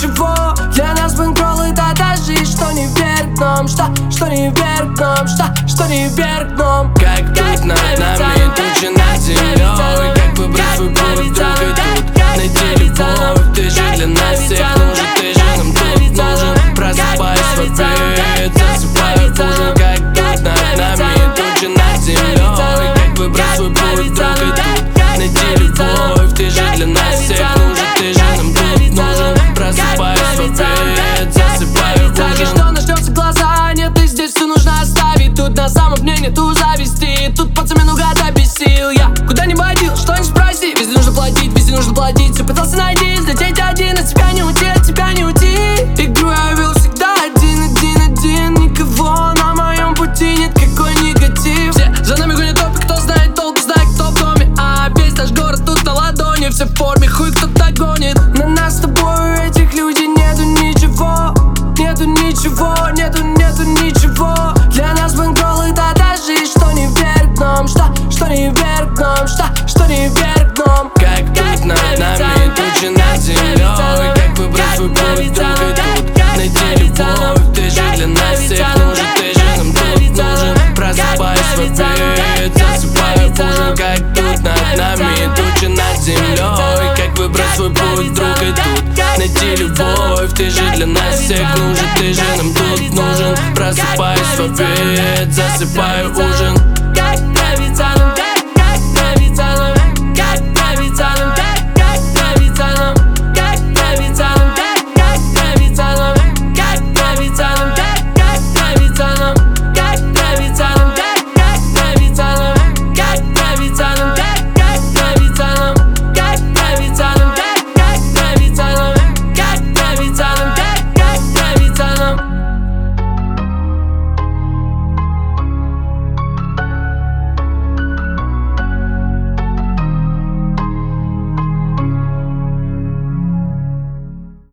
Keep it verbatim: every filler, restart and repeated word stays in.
ничего. Для нас бэнкролл это даже и что не вверх дном. Что, что не вверх дном, что, что не вверх дном. Как тут над нами тучи над землей. Как выбрать свой путь, друг, и тут найти любовь. Ты же для нас всех нужен, ты же нам тут нужен. Просыпаюсь в ответ, засыпаю ужин. Как тут над нами тучи над землей. Как выбрать свой путь, друг, и тут найти любовь. Ты же для нас всех нужен, ты же нам тут нужен. Просыпаюсь в ответ, засыпаю ужин. Что нас ждет за глаза, нет, и здесь все нужно оставить. Тут на самом дне нету зависти. Тут пацаны наугад обессил. Я куда не водил, что не спроси. Везде нужно платить, везде нужно платить. Все пытался найти, взлететь один. От тебя не уйти, от тебя не уйти. Игру я вел всегда один, один, один. Никого на моем пути, нет какой негатив. Все за нами гонят топы, кто знает толк, знает кто в доме. А весь наш город тут на ладони. Все в форме, хуй кто-то гонит. На нас с тобой у этих людей нету ничего. Нету ничего, нету, нету ничего. Для нас бэнкролл это даже и что не вверх дном. Что, что не вверх дном, что, что не вверх дном. Как тут над нами тучи над землей. Как выбрать свой путь, друг, и тут найти любовь. Ты же для нас всех нужен, ты же нам тут нужен. Просыпаюсь в ответ, засыпаю ужин. Как тут над нами тучи над землей. Как выбрать свой путь, друг, и тут найти любовь. Ты же для нас всех нужен, ты же нам тут нужен. Просыпаюсь в ответ, засыпаю ужин.